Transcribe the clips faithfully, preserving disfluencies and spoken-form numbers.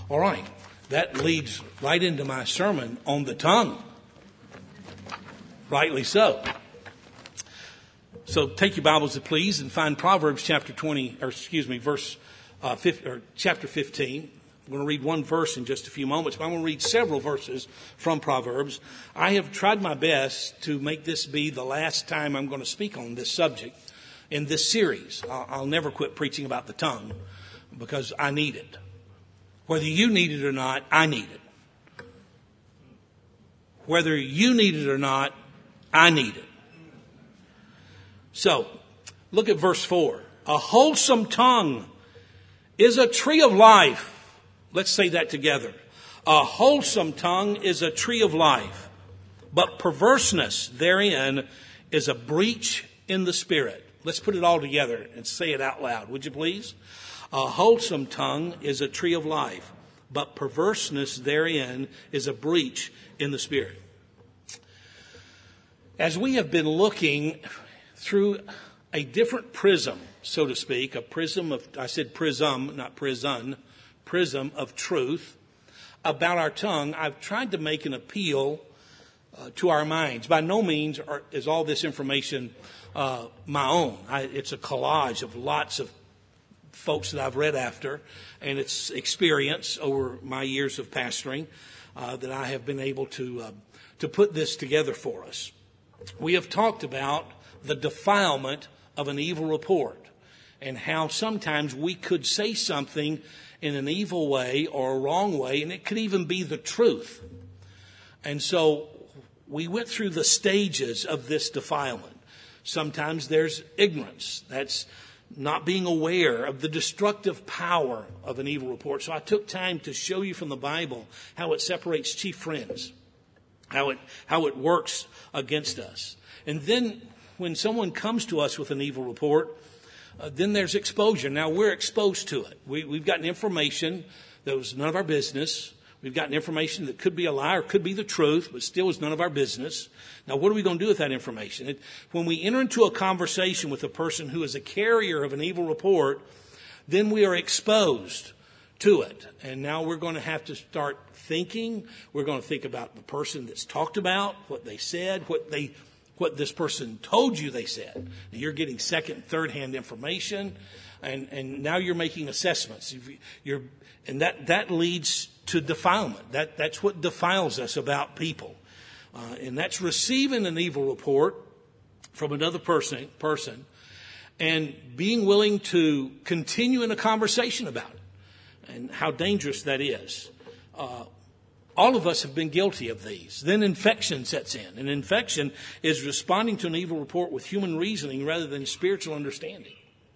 All right, that leads right into my sermon on the tongue. Rightly so. So take your Bibles, please, and find Proverbs chapter twenty, or excuse me, verse uh, fifty, or chapter fifteen. I'm going to read one verse in just a few moments, but I'm going to read several verses from Proverbs. I have tried my best to make this be the last time I'm going to speak on this subject in this series. I'll, I'll never quit preaching about the tongue because I need it. Whether you need it or not, I need it. Whether you need it or not, I need it. So, look at verse four. A wholesome tongue is a tree of life. Let's say that together. A wholesome tongue is a tree of life, but perverseness therein is a breach in the spirit. Let's put it all together and say it out loud, would you please? A wholesome tongue is a tree of life, but perverseness therein is a breach in the spirit. As we have been looking through a different prism, so to speak, a prism of, I said prism, not prison, prism of truth about our tongue, I've tried to make an appeal uh, to our minds. By no means are, is all this information uh, my own. I, it's a collage of lots of folks that I've read after, and it's experience over my years of pastoring uh, that I have been able to uh, to put this together for us. We have talked about the defilement of an evil report and how sometimes we could say something in an evil way or a wrong way, and it could even be the truth. And so we went through the stages of this defilement. Sometimes there's ignorance. That's not being aware of the destructive power of an evil report. So I took time to show you from the Bible how it separates chief friends, how it how it works against us. And then when someone comes to us with an evil report, uh, then there's exposure. Now we're exposed to it. We, we've gotten information that was none of our business. We've gotten information that could be a lie or could be the truth, but still is none of our business. Now, what are we going to do with that information? It, when we enter into a conversation with a person who is a carrier of an evil report, then we are exposed to it. And now we're going to have to start thinking. We're going to think about the person that's talked about, what they said, what they, what this person told you they said. Now, you're getting second, third-hand information, and, and now you're making assessments. You're, and that, that leads to defilement. That, that's what defiles us about people. Uh, and that's receiving an evil report from another person, person and being willing to continue in a conversation about it and how dangerous that is. Uh, all of us have been guilty of these. Then infection sets in. And infection is responding to an evil report with human reasoning rather than spiritual understanding.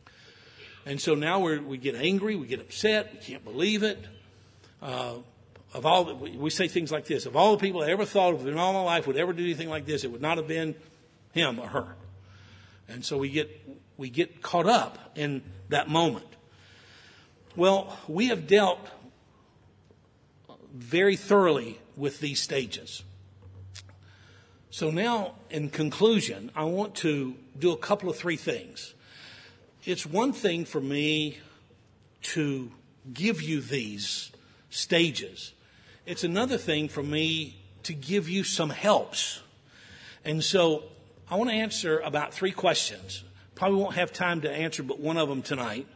And so now we're, we get angry, we get upset, we can't believe it. Uh, of all, the, we say things like this: of all the people I ever thought of in all my life would ever do anything like this, it would not have been him or her. And so we get we get caught up in that moment. Well, we have dealt very thoroughly with these stages. So now, in conclusion, I want to do a couple of three things. It's one thing for me to give you these stages. It's another thing for me to give you some helps. And so I want to answer about three questions. Probably won't have time to answer but one of them tonight.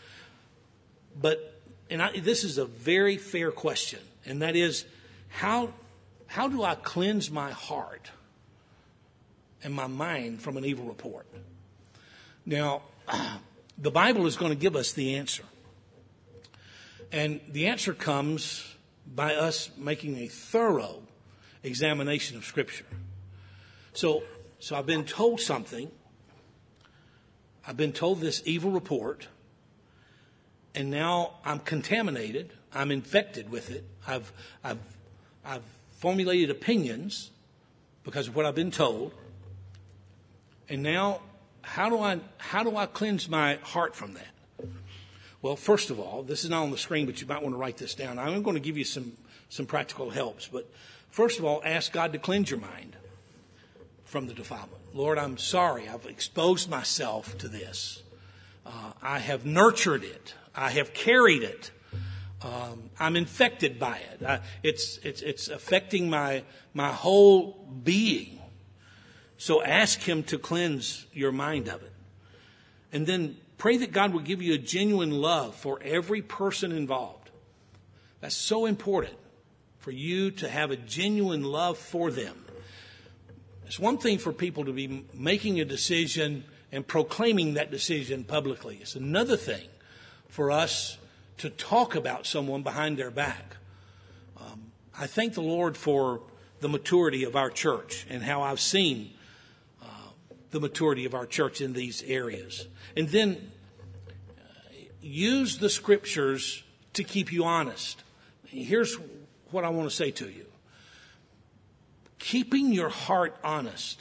But and I, this is a very fair question, and that is, how how do I cleanse my heart and my mind from an evil report? Now, the Bible is going to give us the answer. And the answer comes by us making a thorough examination of Scripture. So, so I've been told something. I've been told this evil report. And now I'm contaminated. I'm infected with it. I've, I've, I've formulated opinions because of what I've been told. And now, how do I, how do I cleanse my heart from that? Well, first of all, this is not on the screen, but you might want to write this down. I'm going to give you some, some practical helps. But first of all, ask God to cleanse your mind from the defilement. Lord, I'm sorry. I've exposed myself to this. Uh, I have nurtured it. I have carried it. Um, I'm infected by it. I, it's, it's, it's affecting my, my whole being. So ask him to cleanse your mind of it. And then pray that God will give you a genuine love for every person involved. That's so important, for you to have a genuine love for them. It's one thing for people to be making a decision and proclaiming that decision publicly. It's another thing for us to talk about someone behind their back. Um, I thank the Lord for the maturity of our church and how I've seen uh, the maturity of our church in these areas. And then uh, use the scriptures to keep you honest. Here's what I want to say to you. Keeping your heart honest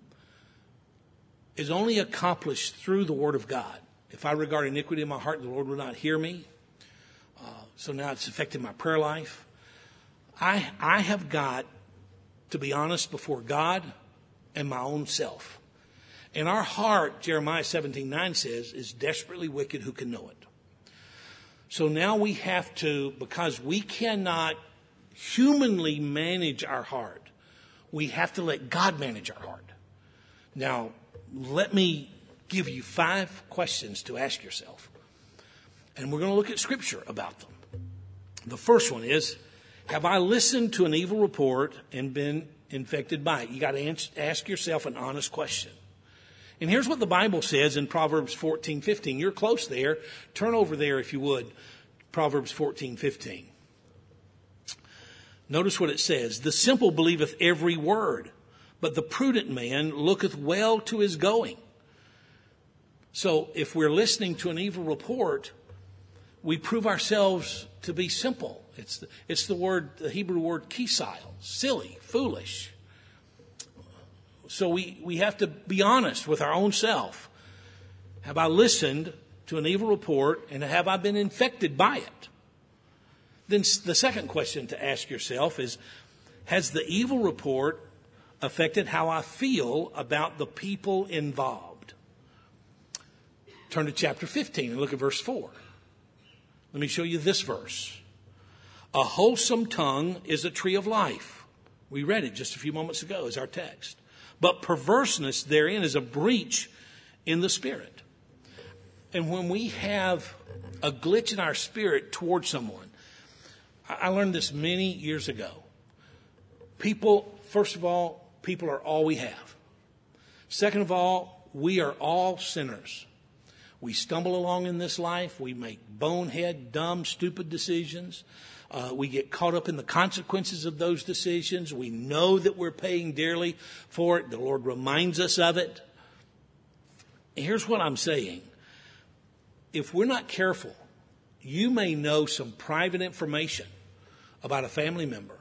is only accomplished through the Word of God. If I regard iniquity in my heart, the Lord will not hear me. Uh, so now it's affecting my prayer life. I, I have got to be honest before God and my own self. And our heart, Jeremiah seventeen nine says, is desperately wicked. Who can know it? So now we have to, because we cannot humanly manage our heart, we have to let God manage our heart. Now, let me give you five questions to ask yourself. And we're going to look at Scripture about them. The first one is, have I listened to an evil report and been infected by it? You got to ask yourself an honest question. And here's what the Bible says in Proverbs fourteen fifteen. You're close there. Turn over there if you would. Proverbs fourteen fifteen. Notice what it says. The simple believeth every word, but the prudent man looketh well to his going. So if we're listening to an evil report, we prove ourselves to be simple. It's the, it's the word, the Hebrew word kisile, silly, foolish. So we, we have to be honest with our own self. Have I listened to an evil report, and have I been infected by it? Then the second question to ask yourself is, has the evil report affected how I feel about the people involved? Turn to chapter fifteen and look at verse four. Let me show you this verse. A wholesome tongue is a tree of life. We read it just a few moments ago as our text. But perverseness therein is a breach in the spirit. And when we have a glitch in our spirit towards someone, I learned this many years ago. People, first of all, people are all we have. Second of all, we are all sinners. We stumble along in this life. We make bonehead, dumb, stupid decisions. Uh, we get caught up in the consequences of those decisions. We know that we're paying dearly for it. The Lord reminds us of it. Here's what I'm saying. If we're not careful, you may know some private information about a family member.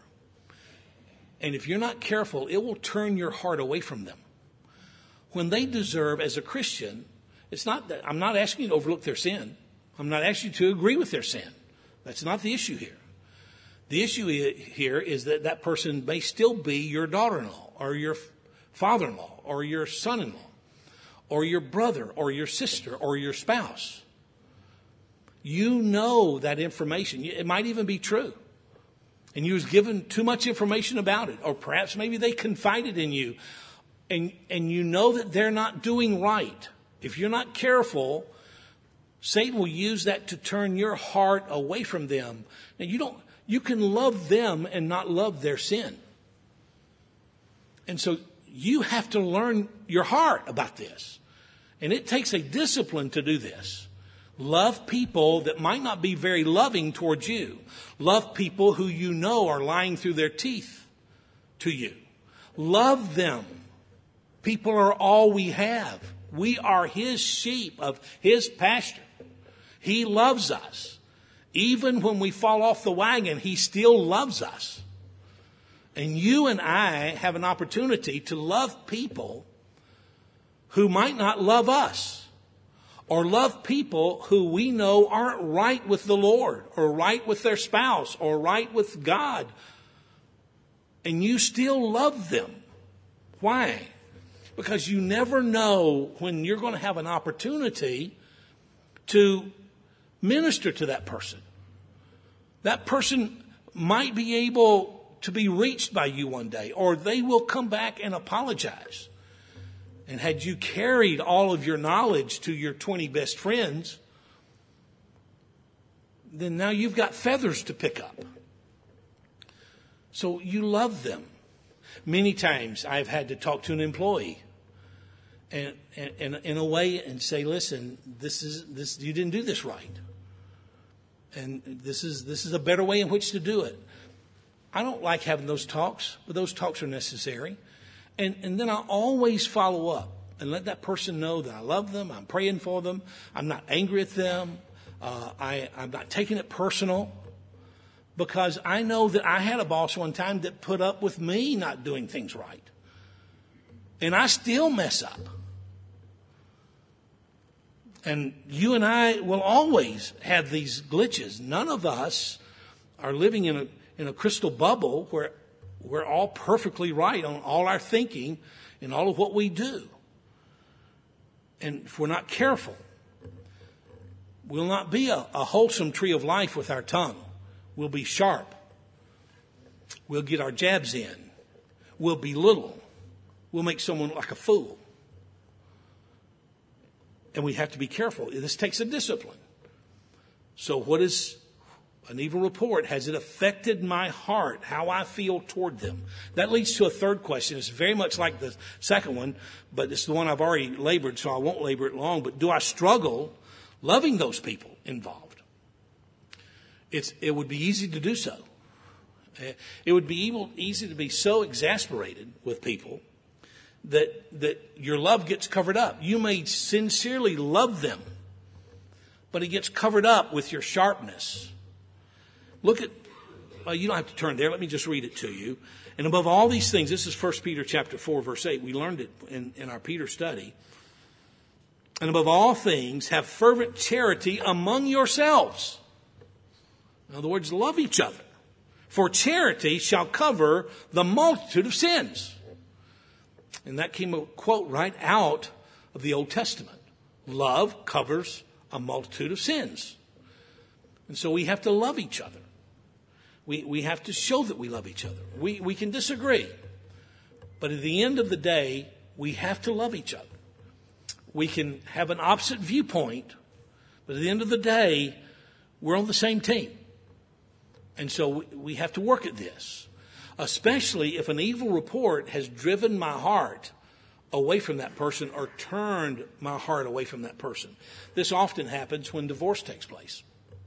And if you're not careful, it will turn your heart away from them. When they deserve, as a Christian, it's not that I'm not asking you to overlook their sin. I'm not asking you to agree with their sin. That's not the issue here. The issue here is that that person may still be your daughter-in-law or your father-in-law or your son-in-law or your brother or your sister or your spouse. You know that information. It might even be true. And you was given too much information about it. Or perhaps maybe they confided in you. And, and you know that they're not doing right. If you're not careful, Satan will use that to turn your heart away from them. Now, you don't, you can love them and not love their sin. And so you have to learn your heart about this. And it takes a discipline to do this. Love people that might not be very loving towards you. Love people who you know are lying through their teeth to you. Love them. People are all we have. We are His sheep of His pasture. He loves us. Even when we fall off the wagon, He still loves us. And you and I have an opportunity to love people who might not love us. Or love people who we know aren't right with the Lord, or right with their spouse, or right with God. And you still love them. Why? Because you never know when you're going to have an opportunity to minister to that person. That person might be able to be reached by you one day, or they will come back and apologize. And had you carried all of your knowledge to your twenty best friends, then now you've got feathers to pick up. So you love them. Many times I've had to talk to an employee and, and, and in a way and say, listen, this is this you didn't do this right. And this is this is a better way in which to do it. I don't like having those talks, but those talks are necessary. And and then I always follow up and let that person know that I love them, I'm praying for them, I'm not angry at them, uh, I, I'm not taking it personal. Because I know that I had a boss one time that put up with me not doing things right. And I still mess up. And you and I will always have these glitches. None of us are living in a in a crystal bubble where we're all perfectly right on all our thinking and all of what we do. And if we're not careful, we'll not be a, a wholesome tree of life with our tongue. We'll be sharp. We'll get our jabs in. We'll belittle. We'll make someone look like a fool. And we have to be careful. This takes a discipline. So what is an evil report? Has it affected my heart, how I feel toward them? That leads to a third question. It's very much like the second one, but it's the one I've already labored, so I won't labor it long. But do I struggle loving those people involved? It's, it would be easy to do so. It would be evil, easy to be so exasperated with people that that your love gets covered up. You may sincerely love them, but it gets covered up with your sharpness. Look at, well, you don't have to turn there. Let me just read it to you. And above all these things, this is First Peter chapter four, verse eight. We learned it in, in our Peter study. And above all things, have fervent charity among yourselves. In other words, love each other. For charity shall cover the multitude of sins. And that came a quote right out of the Old Testament. Love covers a multitude of sins. And so we have to love each other. We we have to show that we love each other. We we can disagree. But at the end of the day, we have to love each other. We can have an opposite viewpoint, but at the end of the day, we're on the same team. And so we have to work at this, especially if an evil report has driven my heart away from that person or turned my heart away from that person. This often happens when divorce takes place.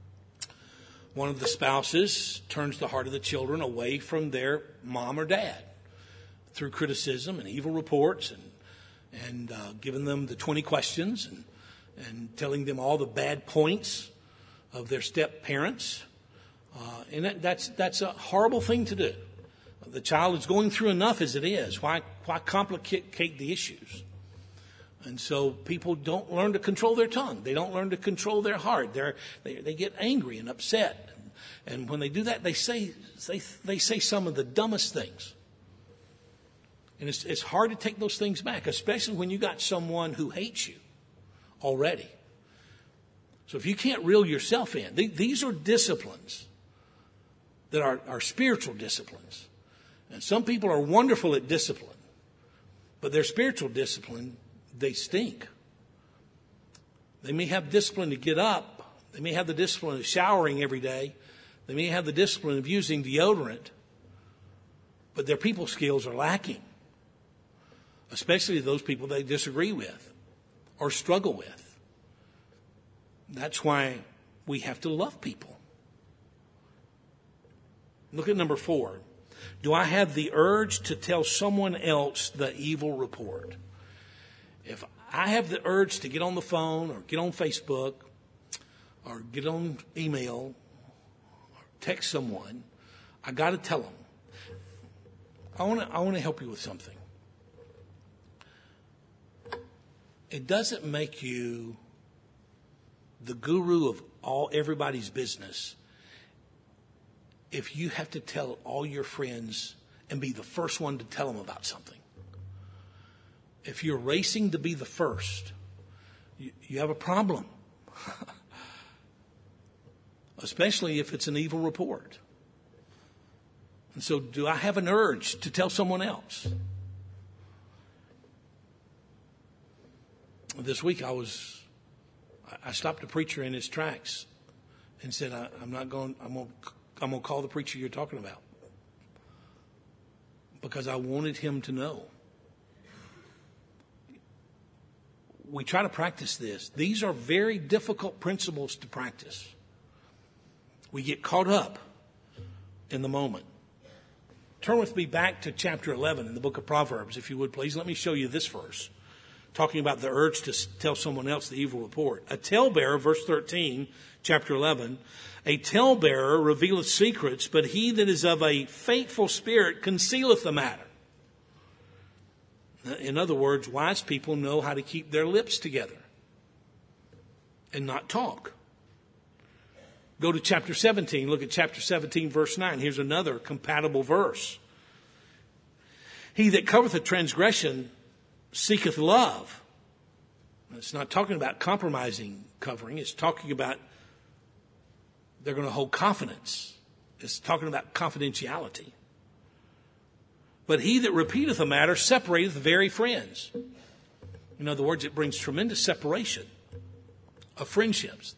One of the spouses turns the heart of the children away from their mom or dad through criticism and evil reports and and uh, giving them the twenty questions and, and telling them all the bad points of their step-parents. Uh, and that, that's that's a horrible thing to do. The child is going through enough as it is. Why why complicate the issues? And so people don't learn to control their tongue. They don't learn to control their heart. They're, they they get angry and upset. And, and when they do that, they say they they say some of the dumbest things. And it's it's hard to take those things back, especially when you got someone who hates you already. So if you can't reel yourself in, th- these are disciplines that are, are spiritual disciplines. And some people are wonderful at discipline, but their spiritual discipline, they stink. They may have discipline to get up. They may have the discipline of showering every day. They may have the discipline of using deodorant, but their people skills are lacking, especially those people they disagree with or struggle with. That's why we have to love people. Look at number four. Do I have the urge to tell someone else the evil report? If I have the urge to get on the phone or get on Facebook or get on email or text someone, I got to tell them. I want to I want to help you with something. It doesn't make you the guru of all everybody's business if you have to tell all your friends and be the first one to tell them about something. If you're racing to be the first, you, you have a problem. especially if it's an evil report. And so do I have an urge to tell someone else? This week I was, I stopped a preacher in his tracks and said, I, I'm not going, I'm going, I'm going to call the preacher you're talking about. Because I wanted him to know. We try to practice this. These are very difficult principles to practice. We get caught up in the moment. Turn with me back to chapter eleven in the book of Proverbs, if you would please. Let me show you this verse, talking about the urge to tell someone else the evil report. A talebearer, verse thirteen, chapter eleven, a talebearer revealeth secrets, but he that is of a faithful spirit concealeth the matter. In other words, wise people know how to keep their lips together and not talk. Go to chapter seventeen. Look at chapter seventeen, verse nine. Here's another compatible verse. He that covereth a transgression seeketh love. It's not talking about compromising covering. It's talking about they're going to hold confidence. It's talking about confidentiality. But he that repeateth a matter separateth very friends. In other words, it brings tremendous separation of friendships.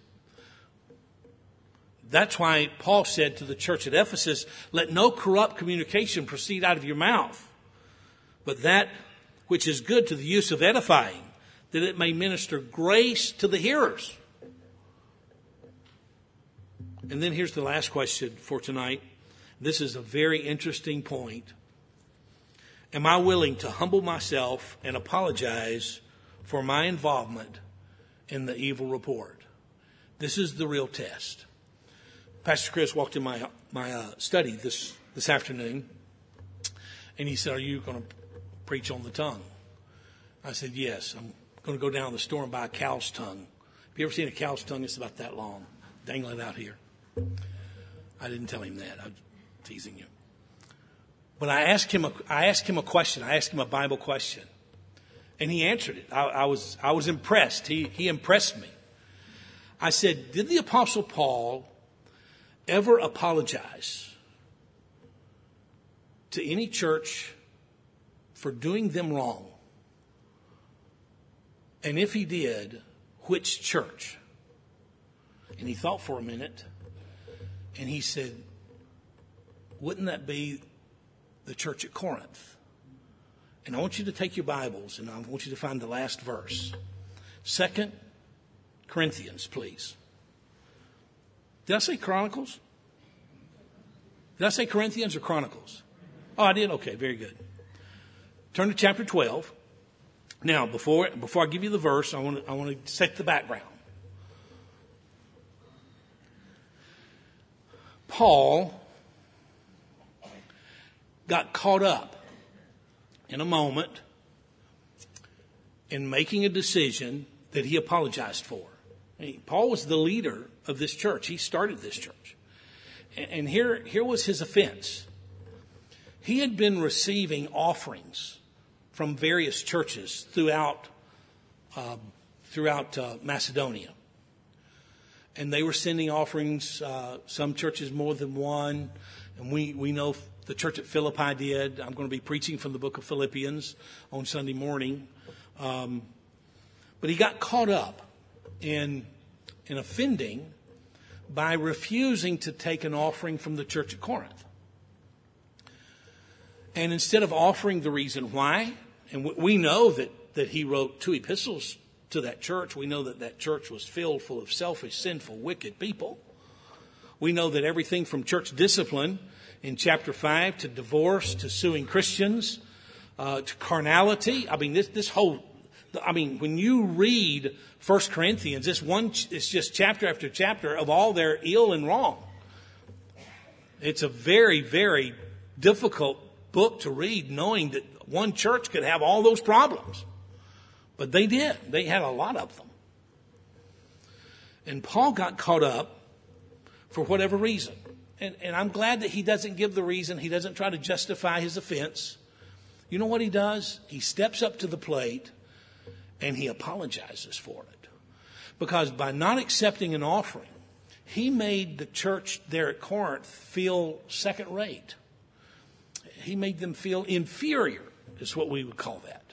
That's why Paul said to the church at Ephesus, let no corrupt communication proceed out of your mouth, but that which is good to the use of edifying, that it may minister grace to the hearers. And then here's the last question for tonight. This is a very interesting point. Am I willing to humble myself and apologize for my involvement in the evil report? This is the real test. Pastor Chris walked in my my uh, study this, this afternoon, and he said, are you going to preach on the tongue? I said, yes. I'm going to go down to the store and buy a cow's tongue. Have you ever seen a cow's tongue? It's about that long, dangling out here. I didn't tell him that. I'm teasing you. But I asked him a, I asked him a question. I asked him a Bible question. And he answered it. I, I was I was impressed. He he impressed me. I said, did the Apostle Paul ever apologize to any church for doing them wrong? And if he did, which church? And he thought for a minute. And he said, wouldn't that be the church at Corinth? And I want you to take your Bibles and I want you to find the last verse. Second Corinthians, please. Did I say Chronicles? Did I say Corinthians or Chronicles? Oh, I did? Okay, very good. Turn to chapter twelve. Now, before before I give you the verse, I want to, I want to set the background. Paul got caught up in a moment in making a decision that he apologized for. I mean, Paul was the leader of this church. He started this church. And here, here was his offense. He had been receiving offerings from various churches throughout uh, throughout uh, Macedonia. And they were sending offerings, uh, some churches more than one. And we, we know the church at Philippi did. I'm going to be preaching from the book of Philippians on Sunday morning. Um, but he got caught up in, in offending by refusing to take an offering from the church at Corinth. And instead of offering the reason why, and we know that, that he wrote two epistles to that church. We know that that church was filled full of selfish, sinful, wicked people. We know that everything from church discipline in chapter five to divorce to suing Christians uh, to carnality. I mean, this this whole, I mean, when you read First Corinthians, this one, it's just chapter after chapter of all their ill and wrong. It's a very, very difficult book to read, knowing that one church could have all those problems. But they did. They had a lot of them. And Paul got caught up for whatever reason. And, and I'm glad that he doesn't give the reason. He doesn't try to justify his offense. You know what he does? He steps up to the plate and he apologizes for it. Because by not accepting an offering, he made the church there at Corinth feel second rate. He made them feel inferior, is what we would call that.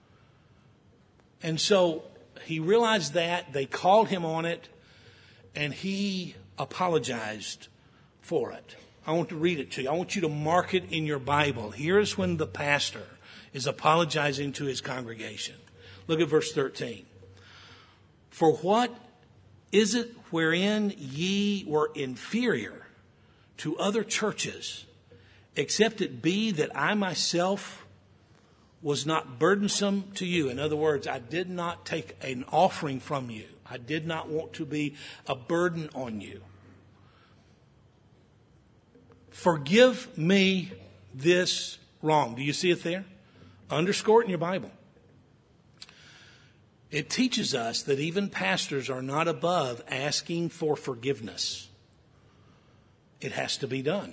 And so he realized that. They called him on it, and he apologized for it. I want to read it to you. I want you to mark it in your Bible. Here's when the pastor is apologizing to his congregation. Look at verse thirteen. For what is it wherein ye were inferior to other churches, except it be that I myself was not burdensome to you? In other words, I did not take an offering from you. I did not want to be a burden on you. Forgive me this wrong. Do you see it there? Underscore it in your Bible. It teaches us that even pastors are not above asking for forgiveness. It has to be done.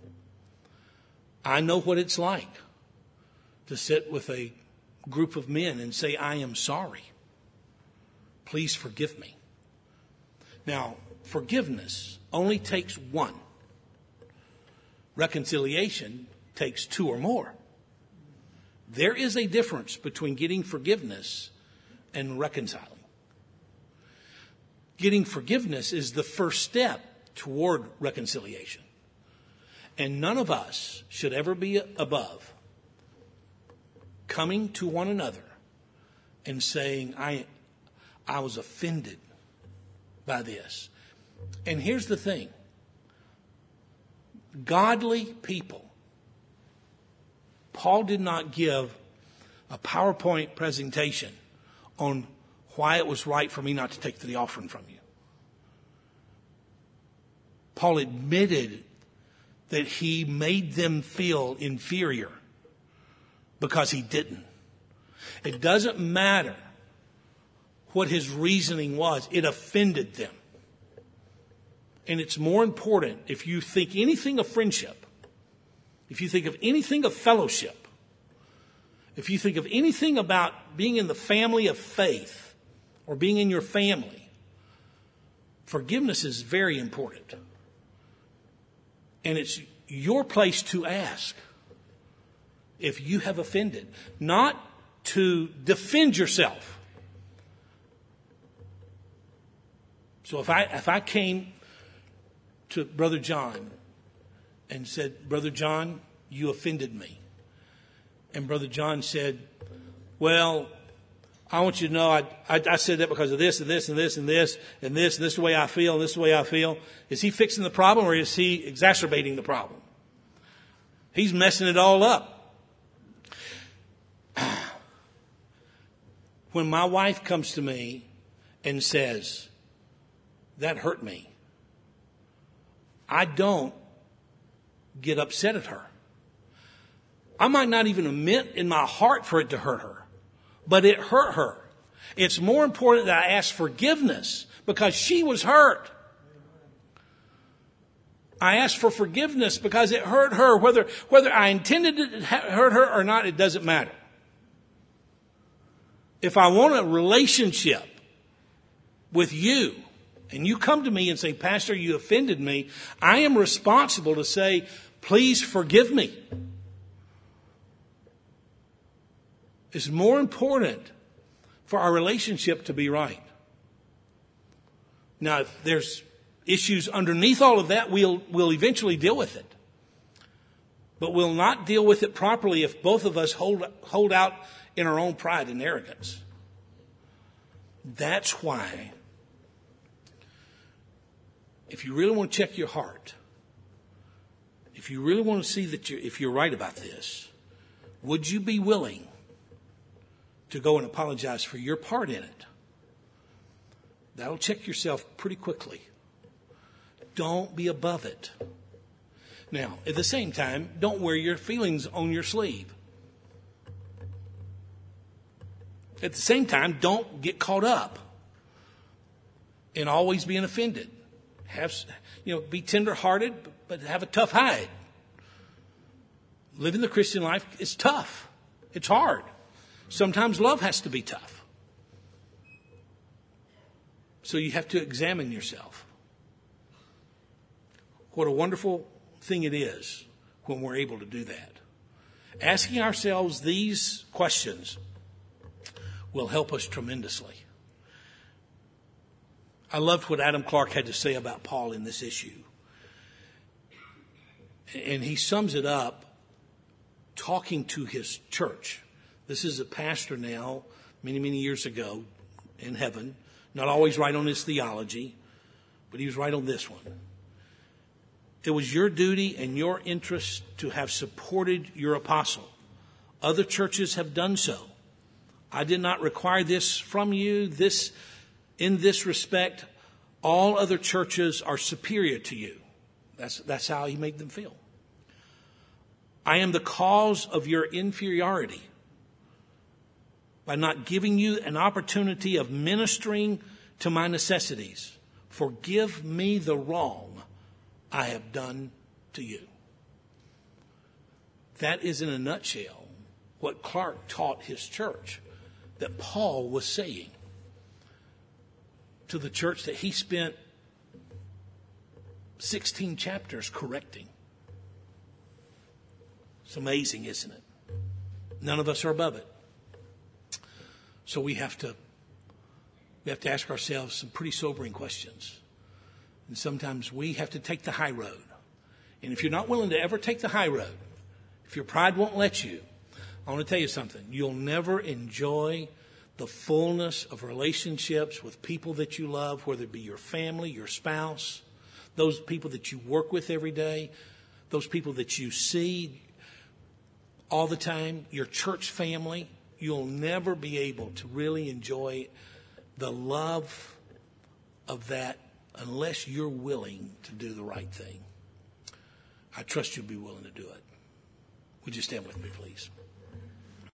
I know what it's like to sit with a group of men and say, I am sorry. Please forgive me. Now, forgiveness only takes one. Reconciliation takes two or more. There is a difference between getting forgiveness and reconciling. Getting forgiveness is the first step toward reconciliation. And none of us should ever be above coming to one another and saying, I, I was offended by this. And here's the thing. Godly people. Paul did not give a PowerPoint presentation on why it was right for me not to take the offering from you. Paul admitted that he made them feel inferior because he didn't. It doesn't matter what his reasoning was. It offended them. And it's more important, if you think anything of friendship, if you think of anything of fellowship, if you think of anything about being in the family of faith or being in your family, forgiveness is very important. And it's your place to ask if you have offended, not to defend yourself. So if I if I came to Brother John and said, Brother John, you offended me. And Brother John said, well, I want you to know I, I, I said that because of this and this and this and this and this and this is the way I feel and this is the way I feel. Is he fixing the problem or is he exacerbating the problem? He's messing it all up. When my wife comes to me and says, that hurt me, I don't get upset at her. I might not even admit in my heart for it to hurt her, but it hurt her. It's more important that I ask forgiveness because she was hurt. I asked for forgiveness because it hurt her. Whether, whether I intended it to hurt her or not, it doesn't matter. If I want a relationship with you, and you come to me and say, Pastor, you offended me, I am responsible to say, please forgive me. It's more important for our relationship to be right. Now, if there's issues underneath all of that, we'll, we'll eventually deal with it. But we'll not deal with it properly if both of us hold, hold out in our own pride and arrogance. That's why, if you really want to check your heart, if you really want to see that you're, if you're right about this, would you be willing to go and apologize for your part in it? That'll check yourself pretty quickly. Don't be above it. Now, at the same time, don't wear your feelings on your sleeve. At the same time, don't get caught up in always being offended. Have, you know, be tender-hearted, but have a tough hide. Living the Christian life is tough. It's hard. Sometimes love has to be tough. So you have to examine yourself. What a wonderful thing it is when we're able to do that. Asking ourselves these questions will help us tremendously. I loved what Adam Clark had to say about Paul in this issue. And he sums it up talking to his church. This is a pastor now, many, many years ago in heaven. Not always right on his theology, but he was right on this one. It was your duty and your interest to have supported your apostle. Other churches have done so. I did not require this from you. This, in this respect, all other churches are superior to you. That's, that's how he made them feel. I am the cause of your inferiority by not giving you an opportunity of ministering to my necessities. Forgive me the wrong I have done to you. That is in a nutshell what Clark taught his church that Paul was saying to the church that he spent sixteen chapters correcting. It's amazing, isn't it? None of us are above it. So we have to we have to ask ourselves some pretty sobering questions. And sometimes we have to take the high road. And if you're not willing to ever take the high road, if your pride won't let you, I want to tell you something. You'll never enjoy the fullness of relationships with people that you love, whether it be your family, your spouse, those people that you work with every day, those people that you see all the time, your church family. You'll never be able to really enjoy the love of that unless you're willing to do the right thing. I trust you'll be willing to do it. Would you stand with me, please?